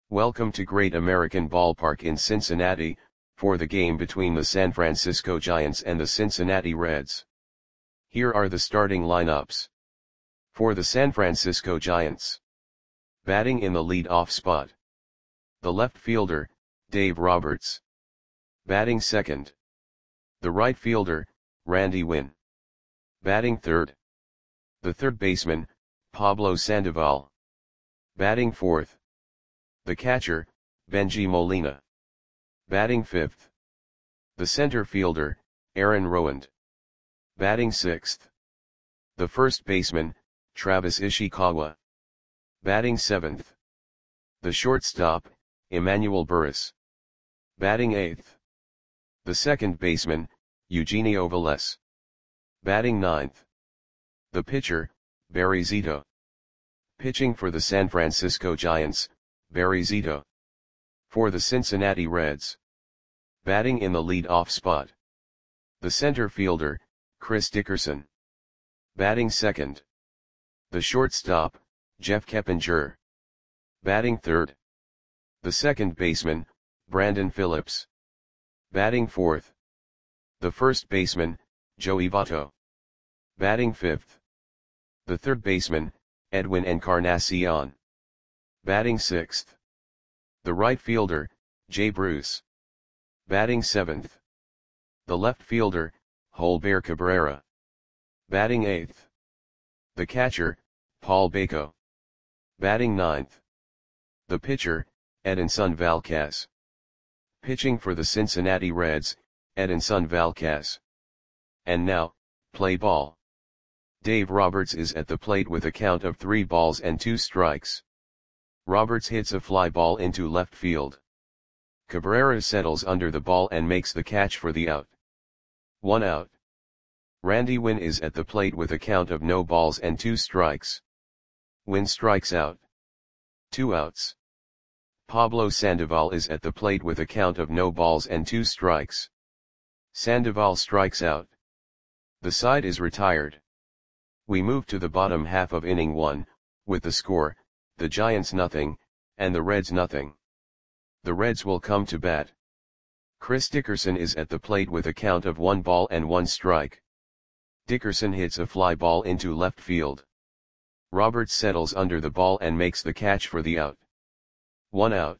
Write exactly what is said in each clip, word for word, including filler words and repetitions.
Welcome to Great American Ballpark in Cincinnati, for the game between the San Francisco Giants and the Cincinnati Reds. Here are the starting lineups. For the San Francisco Giants. Batting in the lead-off spot. The left fielder, Dave Roberts. Batting second. The right fielder, Randy Winn. Batting third. The third baseman, Pablo Sandoval. Batting fourth. The catcher, Bengie Molina. Batting fifth. The center fielder, Aaron Rowand. Batting sixth. The first baseman, Travis Ishikawa. Batting seventh. The shortstop, Emmanuel Burris. Batting eighth. The second baseman, Eugenio Velez. Batting ninth. The pitcher, Barry Zito. Pitching for the San Francisco Giants, Barry Zito. For the Cincinnati Reds. Batting in the lead-off spot. The center fielder, Chris Dickerson. Batting second. The shortstop, Jeff Keppinger. Batting third. The second baseman, Brandon Phillips. Batting fourth. The first baseman, Joey Votto. Batting fifth. The third baseman, Edwin Encarnacion. Batting sixth. The right fielder, Jay Bruce. Batting seventh. The left fielder, Holber Cabrera. Batting eighth. The catcher, Paul Bako. Batting ninth. The pitcher, Edinson Valquez. Pitching for the Cincinnati Reds, Edinson Valquez. And now, play ball. Dave Roberts is at the plate with a count of three balls and two strikes. Roberts hits a fly ball into left field. Cabrera settles under the ball and makes the catch for the out. One out. Randy Winn is at the plate with a count of no balls and two strikes. Winn strikes out. Two outs. Pablo Sandoval is at the plate with a count of no balls and two strikes. Sandoval strikes out. The side is retired. We move to the bottom half of inning one, with the score, the Giants nothing, and the Reds nothing. The Reds will come to bat. Chris Dickerson is at the plate with a count of one ball and one strike. Dickerson hits a fly ball into left field. Roberts settles under the ball and makes the catch for the out. One out.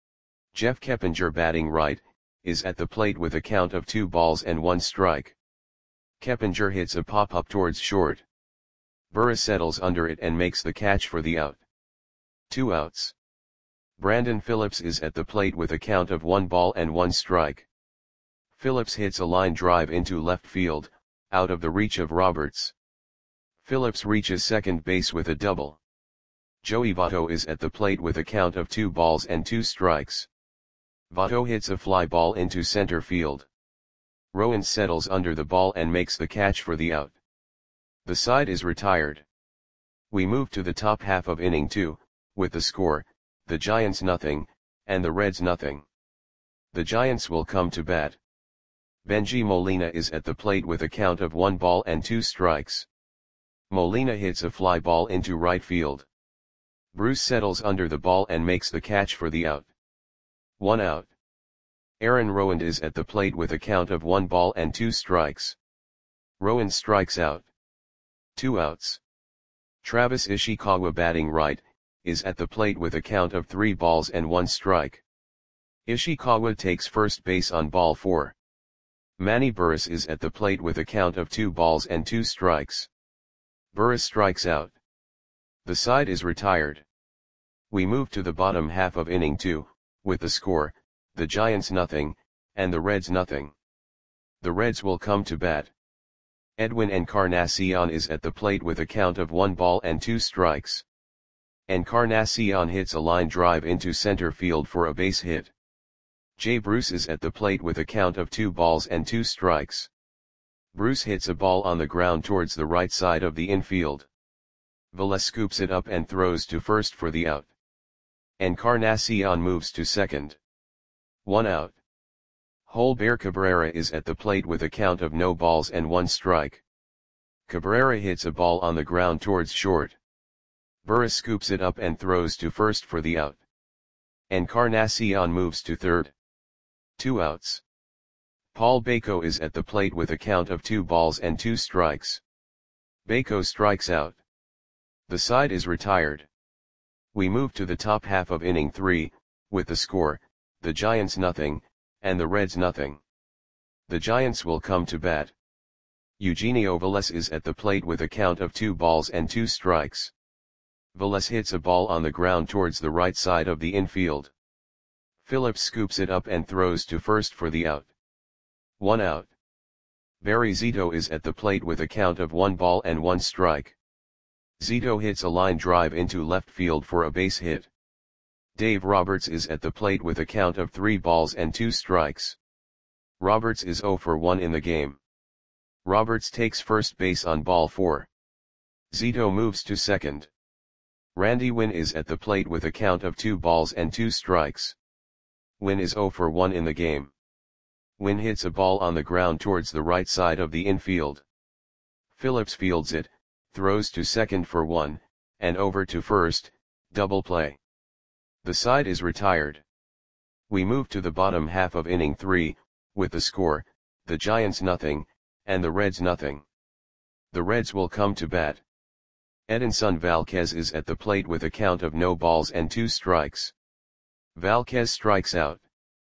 Jeff Keppinger, batting right, is at the plate with a count of two balls and one strike. Keppinger hits a pop-up towards short. Burris settles under it and makes the catch for the out. Two outs. Brandon Phillips is at the plate with a count of one ball and one strike. Phillips hits a line drive into left field, out of the reach of Roberts. Phillips reaches second base with a double. Joey Votto is at the plate with a count of two balls and two strikes. Votto hits a fly ball into center field. Rowand settles under the ball and makes the catch for the out. The side is retired. We move to the top half of inning two, with the score, the Giants nothing, and the Reds nothing. The Giants will come to bat. Bengie Molina is at the plate with a count of one ball and two strikes. Molina hits a fly ball into right field. Bruce settles under the ball and makes the catch for the out. One out. Aaron Rowand is at the plate with a count of one ball and two strikes. Rowand strikes out. Two outs. Travis Ishikawa, batting right, is at the plate with a count of three balls and one strike. Ishikawa takes first base on ball four. Manny Burris is at the plate with a count of two balls and two strikes. Burris strikes out. The side is retired. We move to the bottom half of inning two, with the score, the Giants nothing, and the Reds nothing. The Reds will come to bat. Edwin Encarnacion is at the plate with a count of one ball and two strikes. Encarnacion hits a line drive into center field for a base hit. Jay Bruce is at the plate with a count of two balls and two strikes. Bruce hits a ball on the ground towards the right side of the infield. Velez scoops it up and throws to first for the out. Encarnacion moves to second. One out. Holber Cabrera is at the plate with a count of no balls and one strike. Cabrera hits a ball on the ground towards short. Burris scoops it up and throws to first for the out. Encarnacion moves to third. Two outs. Paul Bako is at the plate with a count of two balls and two strikes. Bako strikes out. The side is retired. We move to the top half of inning three, with the score, the Giants nothing, and the Reds nothing. The Giants will come to bat. Eugenio Velez is at the plate with a count of two balls and two strikes. Velez hits a ball on the ground towards the right side of the infield. Phillips scoops it up and throws to first for the out. One out. Barry Zito is at the plate with a count of one ball and one strike. Zito hits a line drive into left field for a base hit. Dave Roberts is at the plate with a count of three balls and two strikes. Roberts is oh for one in the game. Roberts takes first base on ball four. Zito moves to second. Randy Winn is at the plate with a count of two balls and two strikes. Winn is oh for one in the game. Winn hits a ball on the ground towards the right side of the infield. Phillips fields it, throws to second for one, and over to first, double play. The side is retired. We move to the bottom half of inning three, with the score, the Giants nothing, and the Reds nothing. The Reds will come to bat. Edinson Valquez is at the plate with a count of no balls and two strikes. Valquez strikes out.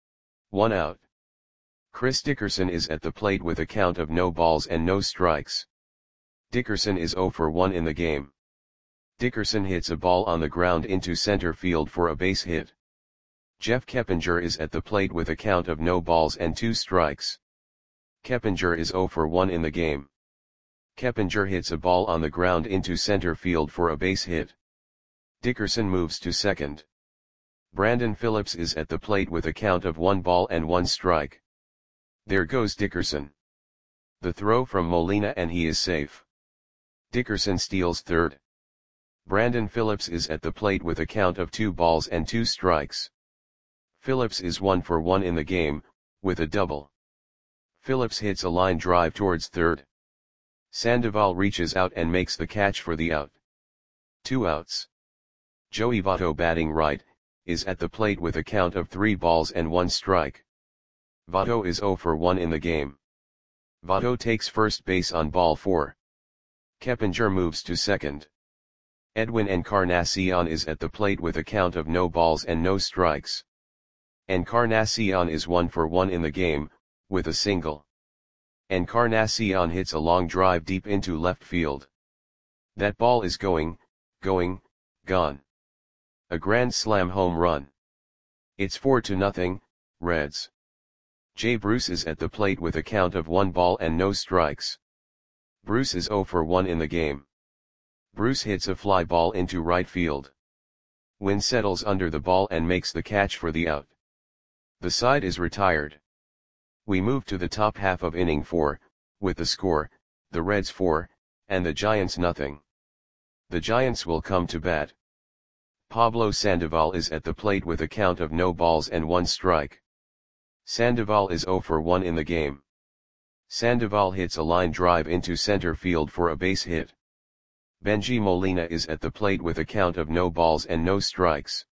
One out. Chris Dickerson is at the plate with a count of no balls and no strikes. Dickerson is oh for one in the game. Dickerson hits a ball on the ground into center field for a base hit. Jeff Keppinger is at the plate with a count of no balls and two strikes. Keppinger is oh for one in the game. Keppinger hits a ball on the ground into center field for a base hit. Dickerson moves to second. Brandon Phillips is at the plate with a count of one ball and one strike. There goes Dickerson. The throw from Molina and he is safe. Dickerson steals third. Brandon Phillips is at the plate with a count of two balls and two strikes. Phillips is one for one in the game, with a double. Phillips hits a line drive towards third. Sandoval reaches out and makes the catch for the out. Two outs. Joey Votto, batting right, is at the plate with a count of three balls and one strike. Votto is oh for one in the game. Votto takes first base on ball four. Keppinger moves to second. Edwin Encarnacion is at the plate with a count of no balls and no strikes. Encarnacion is one for one in the game, with a single. Encarnacion hits a long drive deep into left field. That ball is going, going, gone. A grand slam home run. It's four to nothing, Reds. Jay Bruce is at the plate with a count of one ball and no strikes. Bruce is oh for one in the game. Bruce hits a fly ball into right field. Winn settles under the ball and makes the catch for the out. The side is retired. We move to the top half of inning four, with the score, the Reds four, and the Giants nothing. The Giants will come to bat. Pablo Sandoval is at the plate with a count of no balls and one strike. Sandoval is oh for one in the game. Sandoval hits a line drive into center field for a base hit. Benji Molina is at the plate with a count of no balls and no strikes.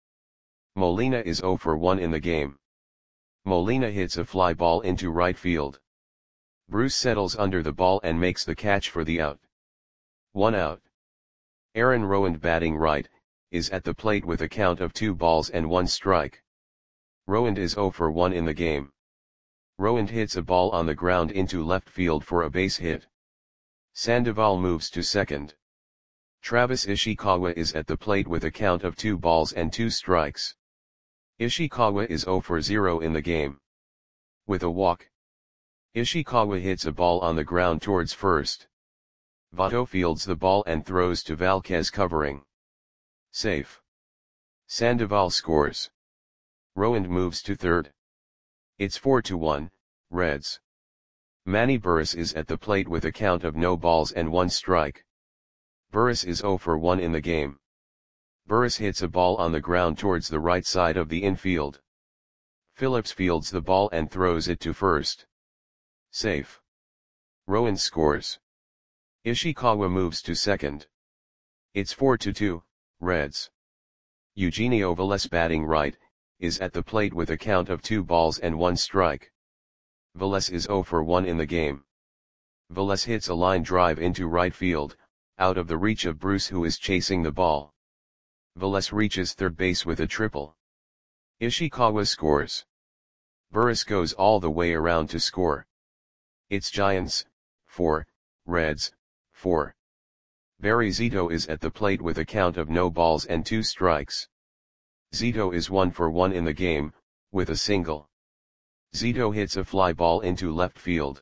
Molina is oh for one in the game. Molina hits a fly ball into right field. Bruce settles under the ball and makes the catch for the out. One out. Aaron Rowand, batting right, is at the plate with a count of two balls and one strike. Rowand is oh for one in the game. Rowand hits a ball on the ground into left field for a base hit. Sandoval moves to second. Travis Ishikawa is at the plate with a count of two balls and two strikes. Ishikawa is oh for zero in the game. With a walk. Ishikawa hits a ball on the ground towards first. Votto fields the ball and throws to Valquez, covering. Safe. Sandoval scores. Rowand moves to third. It's four to one, Reds. Manny Burris is at the plate with a count of no balls and one strike. Burris is oh for one in the game. Burris hits a ball on the ground towards the right side of the infield. Phillips fields the ball and throws it to first. Safe. Rowand scores. Ishikawa moves to second. It's four to two, Reds. Eugenio Velez, batting right, is at the plate with a count of two balls and one strike. Velez is zero for one in the game. Velez hits a line drive into right field, out of the reach of Bruce, who is chasing the ball. Velez reaches third base with a triple. Ishikawa scores. Burris goes all the way around to score. It's Giants, four, Reds, four. Barry Zito is at the plate with a count of no balls and two strikes. Zito is one for one in the game, with a single. Zito hits a fly ball into left field.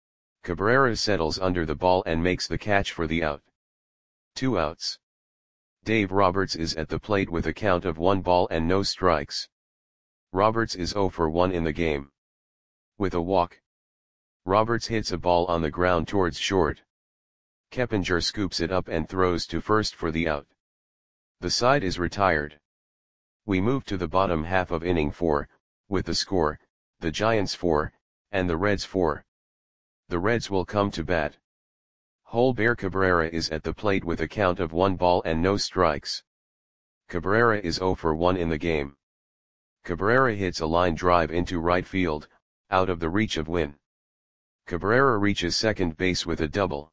Cabrera settles under the ball and makes the catch for the out. Two outs. Dave Roberts is at the plate with a count of one ball and no strikes. Roberts is zero for one in the game. With a walk. Roberts hits a ball on the ground towards short. Keppinger scoops it up and throws to first for the out. The side is retired. We move to the bottom half of inning four, with the score, the Giants four, and the Reds four. The Reds will come to bat. Holber Cabrera is at the plate with a count of one ball and no strikes. Cabrera is zero for one in the game. Cabrera hits a line drive into right field, out of the reach of Wynn. Cabrera reaches second base with a double.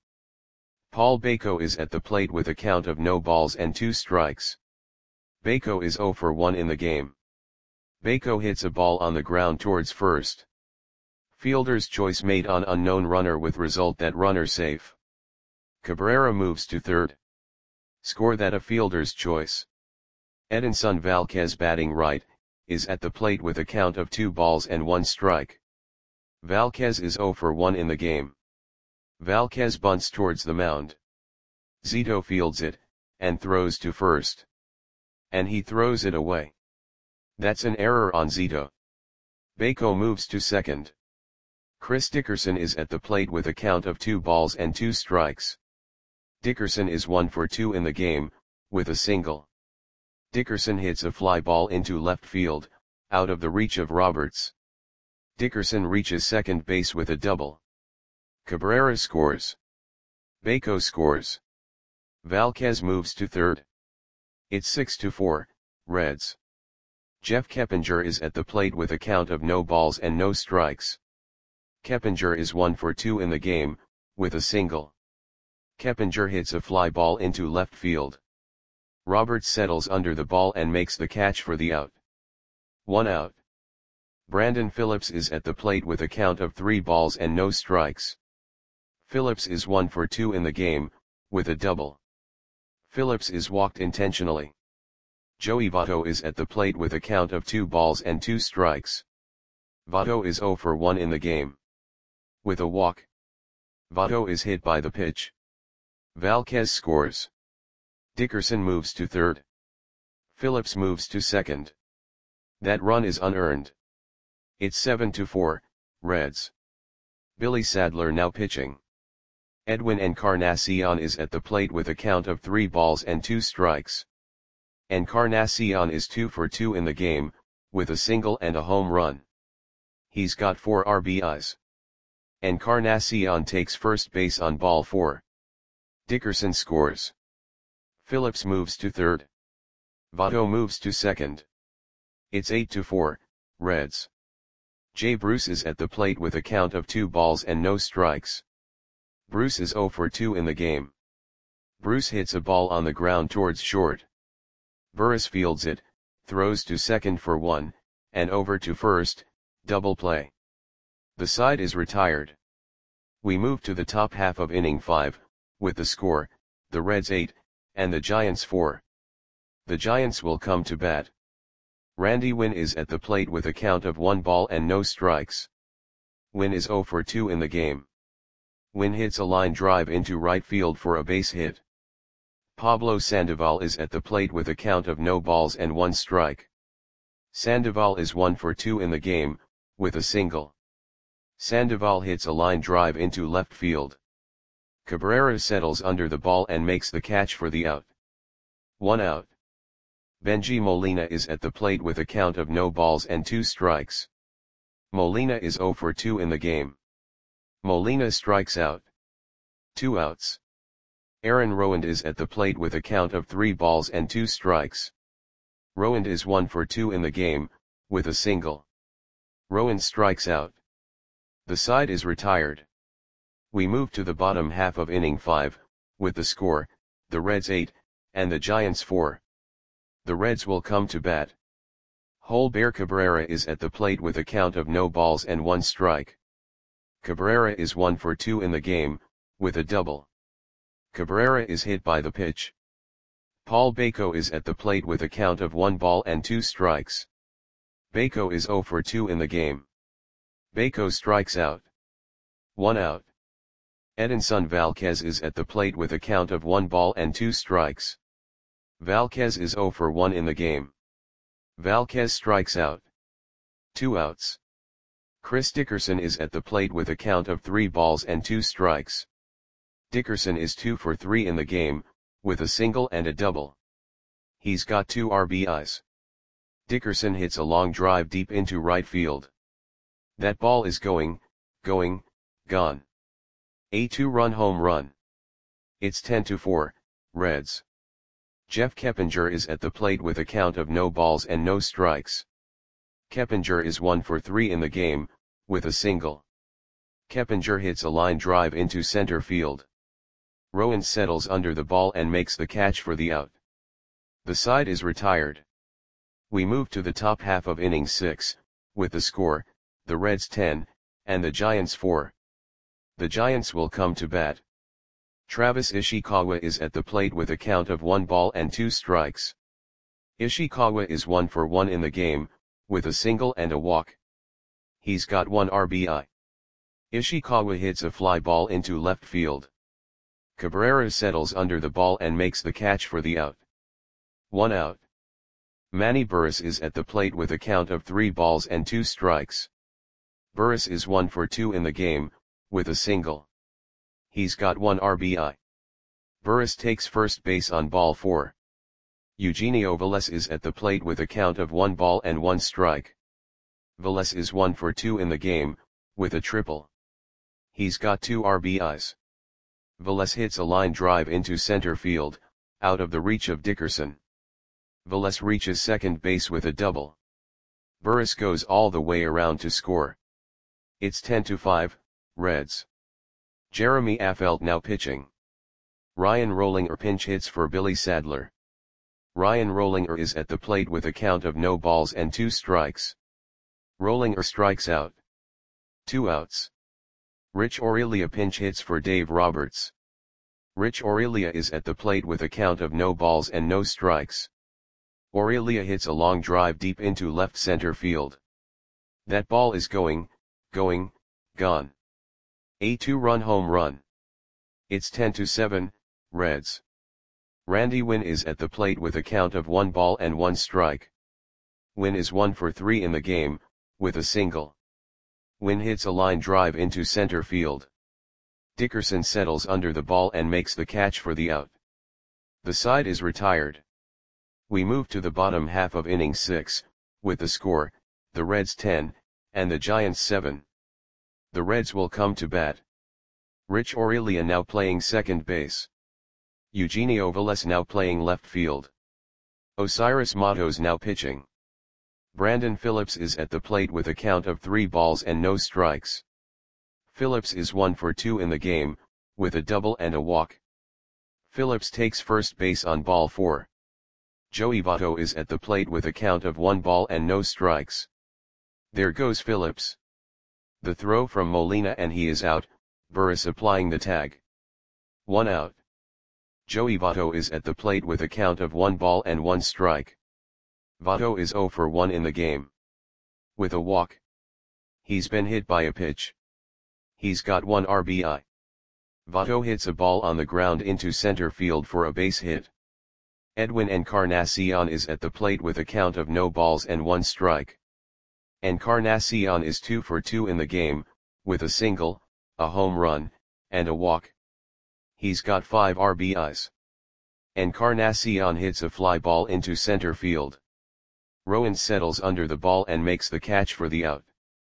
Paul Bako is at the plate with a count of no balls and two strikes. Bako is zero for one in the game. Bako hits a ball on the ground towards first. Fielder's choice made on unknown runner with result that runner safe. Cabrera moves to third. Score that a fielder's choice. Edinson Valquez, batting right, is at the plate with a count of two balls and one strike. Valquez is zero for one in the game. Valquez bunts towards the mound. Zito fields it, and throws to first. And he throws it away. That's an error on Zito. Bako moves to second. Chris Dickerson is at the plate with a count of two balls and two strikes. Dickerson is one for two in the game, with a single. Dickerson hits a fly ball into left field, out of the reach of Roberts. Dickerson reaches second base with a double. Cabrera scores. Bako scores. Valquez moves to third. It's six to four, Reds. Jeff Keppinger is at the plate with a count of no balls and no strikes. Keppinger is one for two in the game, with a single. Keppinger hits a fly ball into left field. Roberts settles under the ball and makes the catch for the out. One out. Brandon Phillips is at the plate with a count of three balls and no strikes. Phillips is one for two in the game, with a double. Phillips is walked intentionally. Joey Votto is at the plate with a count of two balls and two strikes. Votto is zero for one in the game. With a walk. Votto is hit by the pitch. Valquez scores. Dickerson moves to third. Phillips moves to second. That run is unearned. It's seven to four, Reds. Billy Sadler now pitching. Edwin Encarnacion is at the plate with a count of three balls and two strikes. Encarnacion is two for two in the game, with a single and a home run. He's got four R B Is. Encarnacion takes first base on ball four. Dickerson scores. Phillips moves to third. Votto moves to second. It's eight to four, Reds. Jay Bruce is at the plate with a count of two balls and no strikes. Bruce is zero for two in the game. Bruce hits a ball on the ground towards short. Burris fields it, throws to second for one, and over to first, double play. The side is retired. We move to the top half of inning five, with the score, the Reds eight, and the Giants four. The Giants will come to bat. Randy Wynn is at the plate with a count of one ball and no strikes. Wynn is zero for two in the game. Wynn hits a line drive into right field for a base hit. Pablo Sandoval is at the plate with a count of no balls and one strike. Sandoval is one for two in the game, with a single. Sandoval hits a line drive into left field. Cabrera settles under the ball and makes the catch for the out. One out. Benji Molina is at the plate with a count of no balls and two strikes. Molina is zero for two in the game. Molina strikes out. Two outs. Aaron Rowand is at the plate with a count of three balls and two strikes. Rowand is one for two in the game, with a single. Rowan strikes out. The side is retired. We move to the bottom half of inning five, with the score, the Reds eight, and the Giants four. The Reds will come to bat. Holber Cabrera is at the plate with a count of no balls and one strike. Cabrera is one for two in the game, with a double. Cabrera is hit by the pitch. Paul Bako is at the plate with a count of one ball and two strikes. Bako is zero for two in the game. Bako strikes out. One out. Edinson Valquez is at the plate with a count of one ball and two strikes. Valquez is zero for one in the game. Valquez strikes out. Two outs. Chris Dickerson is at the plate with a count of three balls and two strikes. Dickerson is two for three in the game, with a single and a double. He's got two R B Is. Dickerson hits a long drive deep into right field. That ball is going, going, gone. A two-run home run. It's ten to four, Reds. Jeff Keppinger is at the plate with a count of no balls and no strikes. Keppinger is one for three in the game, with a single. Keppinger hits a line drive into center field. Rowan settles under the ball and makes the catch for the out. The side is retired. We move to the top half of inning six, with the score, the Reds ten, and the Giants four. The Giants will come to bat. Travis Ishikawa is at the plate with a count of one ball and two strikes. Ishikawa is one for one in the game, with a single and a walk. He's got one R B I. Ishikawa hits a fly ball into left field. Cabrera settles under the ball and makes the catch for the out. One out. Manny Burris is at the plate with a count of three balls and two strikes. Burris is one for two in the game, with a single. He's got one R B I. Burris takes first base on ball four. Eugenio Velez is at the plate with a count of one ball and one strike. Velez is one for two in the game, with a triple. He's got two R B Is. Velez hits a line drive into center field, out of the reach of Dickerson. Velez reaches second base with a double. Burris goes all the way around to score. It's ten to five, Reds. Jeremy Affeldt now pitching. Ryan Rollinger pinch hits for Billy Sadler. Ryan Rollinger is at the plate with a count of no balls and two strikes. Rollinger strikes out. Two outs. Rich Aurelia pinch hits for Dave Roberts. Rich Aurelia is at the plate with a count of no balls and no strikes. Aurelia hits a long drive deep into left center field. That ball is going, going, gone. A two-run home run. It's ten to seven, Reds. Randy Winn is at the plate with a count of one ball and one strike. Winn is one for three in the game, with a single. Winn hits a line drive into center field. Dickerson settles under the ball and makes the catch for the out. The side is retired. We move to the bottom half of inning six, with the score, the Reds ten, and the Giants seven. The Reds will come to bat. Rich Aurelia now playing second base. Eugenio Velez now playing left field. Osiris Matos now pitching. Brandon Phillips is at the plate with a count of three balls and no strikes. Phillips is one for two in the game, with a double and a walk. Phillips takes first base on ball four. Joey Votto is at the plate with a count of one ball and no strikes. There goes Phillips. The throw from Molina and he is out, Burris applying the tag. One out. Joey Votto is at the plate with a count of one ball and one strike. Votto is zero for one in the game. With a walk. He's been hit by a pitch. He's got one R B I. Votto hits a ball on the ground into center field for a base hit. Edwin Encarnacion is at the plate with a count of no balls and one strike. Encarnacion is two for two in the game, with a single, a home run, and a walk. He's got five R B Is. Encarnacion hits a fly ball into center field. Rowan settles under the ball and makes the catch for the out.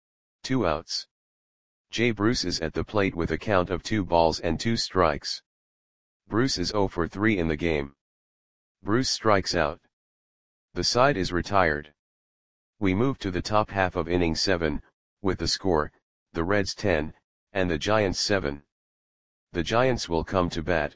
Two outs. Jay Bruce is at the plate with a count of two balls and two strikes. Bruce is zero for three in the game. Bruce strikes out. The side is retired. We move to the top half of inning seven, with the score, the Reds ten, and the Giants seven. The Giants will come to bat.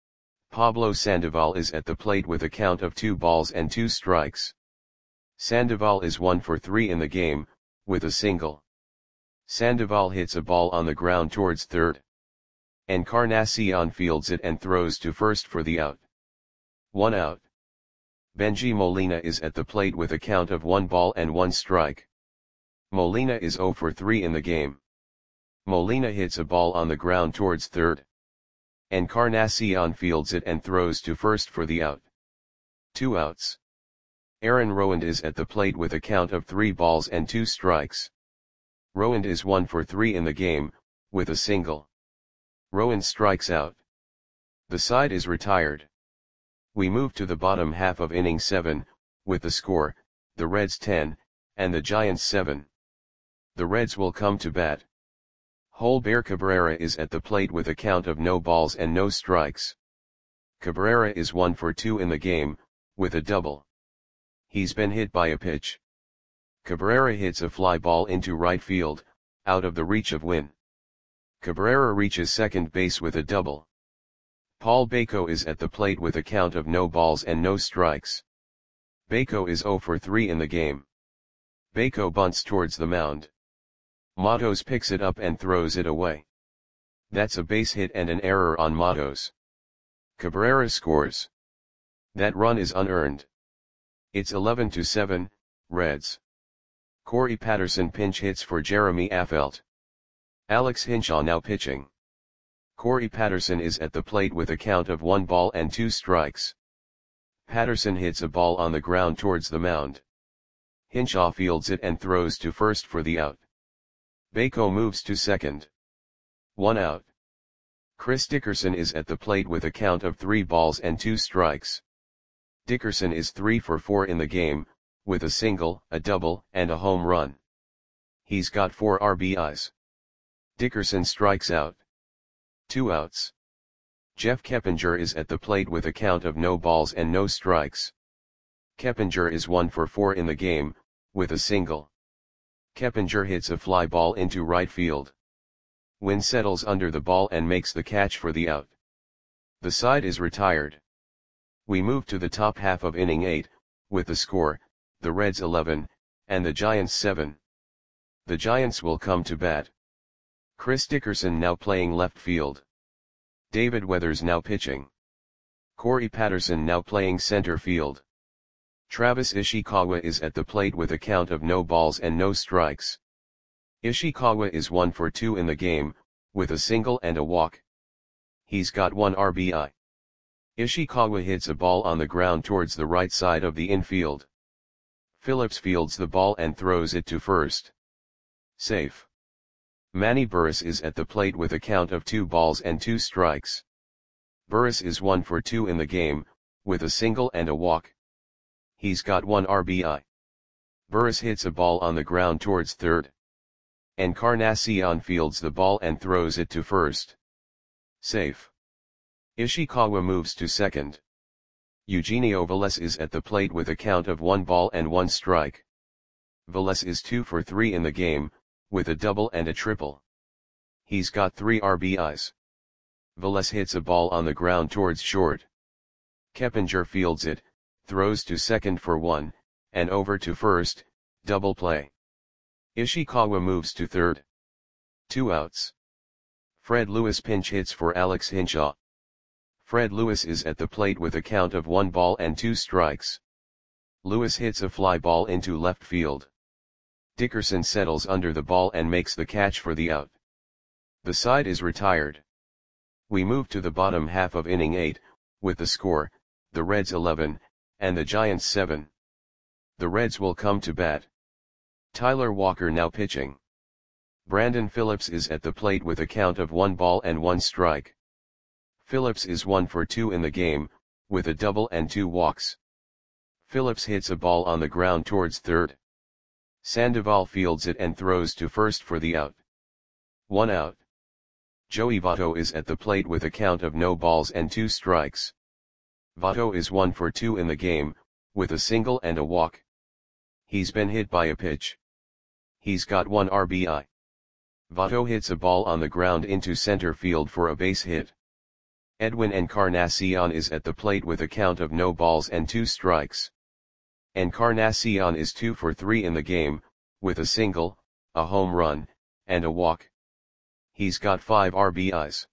Pablo Sandoval is at the plate with a count of two balls and two strikes. Sandoval is one for three in the game, with a single. Sandoval hits a ball on the ground towards third. Encarnacion fields it and throws to first for the out. One out. Benji Molina is at the plate with a count of one ball and one strike. Molina is zero for three in the game. Molina hits a ball on the ground towards third. Encarnacion fields it and throws to first for the out. Two outs. Aaron Rowand is at the plate with a count of three balls and two strikes. Rowand is one for three in the game, with a single. Rowand strikes out. The side is retired. We move to the bottom half of inning seven, with the score, the Reds ten, and the Giants seven. The Reds will come to bat. Holber Cabrera is at the plate with a count of no balls and no strikes. Cabrera is one for two in the game, with a double. He's been hit by a pitch. Cabrera hits a fly ball into right field, out of the reach of Win. Cabrera reaches second base with a double. Paul Bako is at the plate with a count of no balls and no strikes. Bako is zero for three in the game. Bako bunts towards the mound. Matos picks it up and throws it away. That's a base hit and an error on Matos. Cabrera scores. That run is unearned. It's eleven to seven, Reds. Corey Patterson pinch hits for Jeremy Affeldt. Alex Hinshaw now pitching. Corey Patterson is at the plate with a count of one ball and two strikes. Patterson hits a ball on the ground towards the mound. Hinshaw fields it and throws to first for the out. Bako moves to second. One out. Chris Dickerson is at the plate with a count of three balls and two strikes. Dickerson is three for four in the game, with a single, a double, and a home run. He's got four R B Is. Dickerson strikes out. Two outs. Jeff Keppinger is at the plate with a count of no balls and no strikes. Keppinger is one for four in the game, with a single. Keppinger hits a fly ball into right field. Win settles under the ball and makes the catch for the out. The side is retired. We move to the top half of inning eight, with the score, the Reds eleven, and the Giants seven. The Giants will come to bat. Chris Dickerson now playing left field. David Weathers now pitching. Corey Patterson now playing center field. Travis Ishikawa is at the plate with a count of no balls and no strikes. Ishikawa is one for two in the game, with a single and a walk. He's got one R B I. Ishikawa hits a ball on the ground towards the right side of the infield. Phillips fields the ball and throws it to first. Safe. Manny Burris is at the plate with a count of two balls and two strikes. Burris is one for two in the game, with a single and a walk. He's got one R B I. Burris hits a ball on the ground towards third. Encarnacion fields the ball and throws it to first. Safe. Ishikawa moves to second. Eugenio Velez is at the plate with a count of one ball and one strike. Velez is two for three in the game, with a double and a triple. He's got three R B Is. Velez hits a ball on the ground towards short. Keppinger fields it, throws to second for one, and over to first, double play. Ishikawa moves to third. Two outs. Fred Lewis pinch hits for Alex Hinshaw. Fred Lewis is at the plate with a count of one ball and two strikes. Lewis hits a fly ball into left field. Dickerson settles under the ball and makes the catch for the out. The side is retired. We move to the bottom half of inning eight, with the score, the Reds eleven, and the Giants seven. The Reds will come to bat. Tyler Walker now pitching. Brandon Phillips is at the plate with a count of one ball and one strike. Phillips is one for two in the game, with a double and two walks. Phillips hits a ball on the ground towards third. Sandoval fields it and throws to first for the out. One out. Joey Votto is at the plate with a count of no balls and two strikes. Votto is one for two in the game, with a single and a walk. He's been hit by a pitch. He's got one R B I. Votto hits a ball on the ground into center field for a base hit. Edwin Encarnacion is at the plate with a count of no balls and two strikes. Encarnacion is two for three in the game, with a single, a home run, and a walk. He's got five R B Is.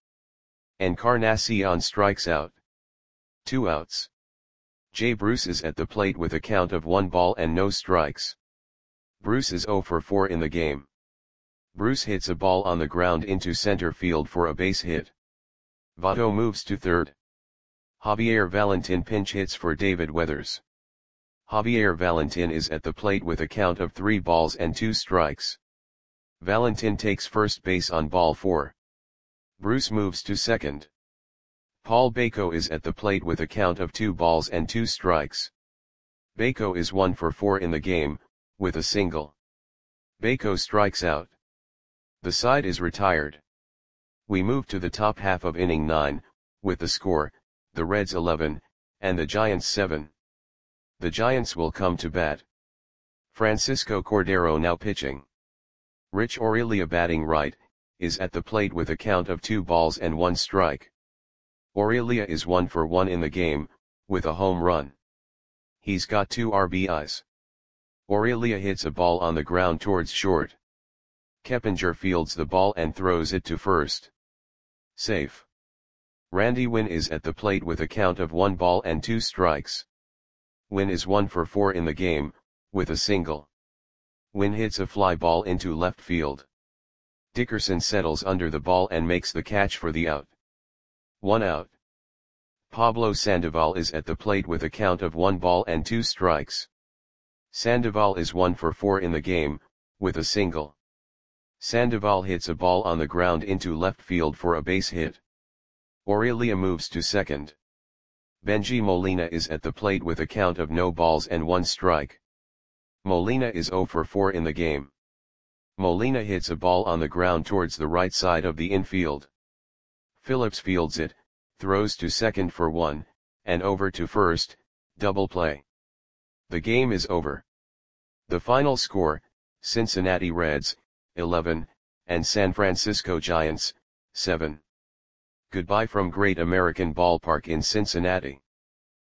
Encarnacion strikes out. Two outs. Jay Bruce is at the plate with a count of one ball and no strikes. Bruce is zero for four in the game. Bruce hits a ball on the ground into center field for a base hit. Votto moves to third. Javier Valentin pinch hits for David Weathers. Javier Valentin is at the plate with a count of three balls and two strikes. Valentin takes first base on ball four. Bruce moves to second. Paul Bako is at the plate with a count of two balls and two strikes. Bako is one for four in the game, with a single. Bako strikes out. The side is retired. We move to the top half of inning nine, with the score, the Reds eleven, and the Giants seven. The Giants will come to bat. Francisco Cordero now pitching. Rich Aurelia batting right, is at the plate with a count of two balls and one strike. Aurelia is one for one in the game, with a home run. He's got two R B Is. Aurelia hits a ball on the ground towards short. Keppinger fields the ball and throws it to first. Safe. Randy Winn is at the plate with a count of one ball and two strikes. Winn is one for four in the game, with a single. Winn hits a fly ball into left field. Dickerson settles under the ball and makes the catch for the out. One out. Pablo Sandoval is at the plate with a count of one ball and two strikes. Sandoval is one for four in the game, with a single. Sandoval hits a ball on the ground into left field for a base hit. Aurelia moves to second. Benji Molina is at the plate with a count of no balls and one strike. Molina is zero for four in the game. Molina hits a ball on the ground towards the right side of the infield. Phillips fields it, throws to second for one, and over to first, double play. The game is over. The final score, Cincinnati Reds, eleven, and San Francisco Giants, seven. Goodbye from Great American Ballpark in Cincinnati.